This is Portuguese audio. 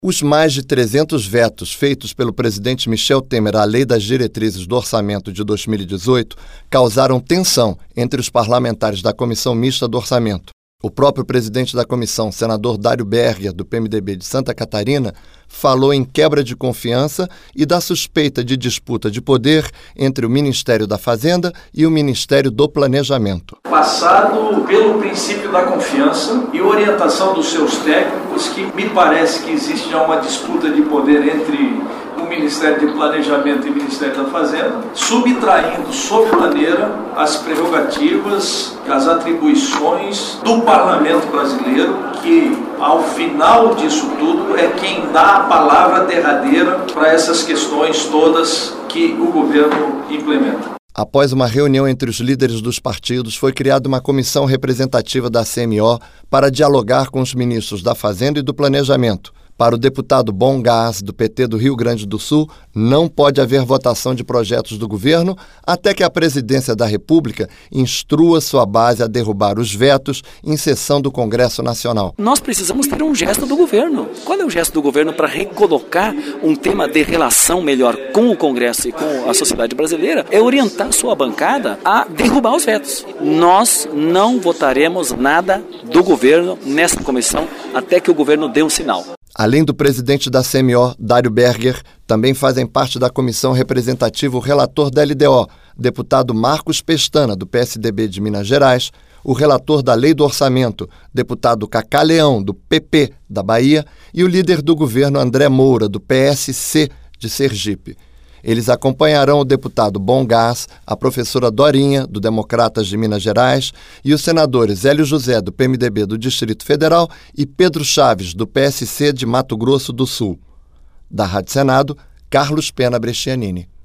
Os mais de 300 vetos feitos pelo presidente Michel Temer à Lei das Diretrizes do Orçamento de 2018 causaram tensão entre os parlamentares da Comissão Mista do Orçamento. O próprio presidente da comissão, senador Dário Berger, do PMDB de Santa Catarina, falou em quebra de confiança e da suspeita de disputa de poder entre o Ministério da Fazenda e o Ministério do Planejamento. Passado pelo princípio da confiança e orientação dos seus técnicos, que me parece que existe já uma disputa de poder entre o Ministério de Planejamento e o Ministério da Fazenda, subtraindo sobremaneira as prerrogativas, as atribuições do Parlamento brasileiro, que ao final disso tudo é quem dá a palavra derradeira para essas questões todas que o governo implementa. Após uma reunião entre os líderes dos partidos, foi criada uma comissão representativa da CMO para dialogar com os ministros da Fazenda e do Planejamento. Para o deputado Bom Gás, do PT do Rio Grande do Sul, não pode haver votação de projetos do governo até que a Presidência da República instrua sua base a derrubar os vetos em sessão do Congresso Nacional. Nós precisamos ter um gesto do governo. Qual é o gesto do governo para recolocar um tema de relação melhor com o Congresso e com a sociedade brasileira? É orientar sua bancada a derrubar os vetos. Nós não votaremos nada do governo nessa comissão até que o governo dê um sinal. Além do presidente da CMO, Dário Berger, também fazem parte da comissão representativa o relator da LDO, deputado Marcos Pestana, do PSDB de Minas Gerais, o relator da Lei do Orçamento, deputado Cacá Leão, do PP da Bahia, e o líder do governo André Moura, do PSC de Sergipe. Eles acompanharão o deputado Bom Gás, a professora Dorinha, do Democratas de Minas Gerais, e os senadores Hélio José, do PMDB do Distrito Federal, e Pedro Chaves, do PSC de Mato Grosso do Sul. Da Rádio Senado, Carlos Pena Brescianini.